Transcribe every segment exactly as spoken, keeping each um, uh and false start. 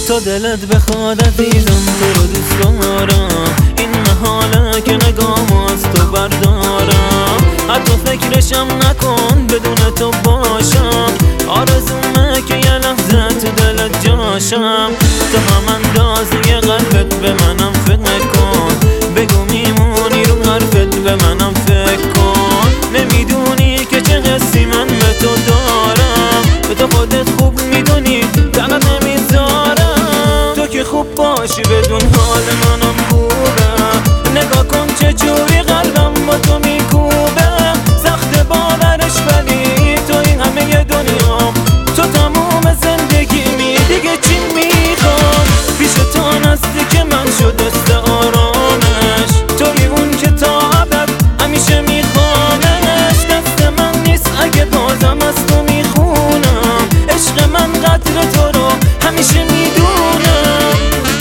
تا دلت بخواد عزیزم تو رو دوست دارم، این محاله که نگام از تو بردارم. حتی فکرشم نکن بدون تو باشم، آرزومه که یه لحظه تو دلت جاشم. تو هم اندازه قلبت به منم فکر کن، بگو میمونی رو حرفت به منم فکر کن. نمیدونی که چه حسی من به تو دارم، تو خودت خوب میدونی طاقت نمیذارم. تو که خوب باشی بدون حال منم خوبه، نگاه کن چه جوری قلبم با تو میکوبه. سخت باورش ولی تو این همه دنیا، تو تموم زندگی می دیگه چی میخوام. پیش تو نزدیک من شد دست آرامش، توی اون که تا ابد همیشه میخوامش. دست من نیست اگه بازم از تو میخونم، عشق من قدر تو رو همیشه میدونم.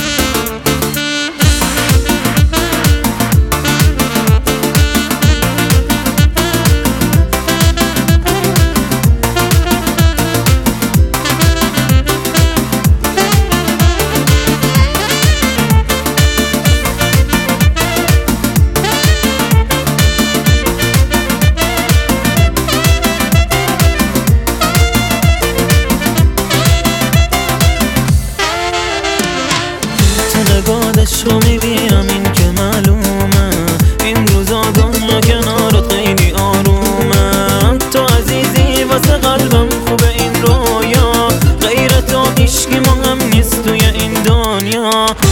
نگاهش رو میبینم این که معلومه، این روزا دنیا کنارت خیلی آرومه. تو عزیزی واسه قلبم خوبه این رویا، غیر تو هیچکی ما هم نیست توی این دنیا.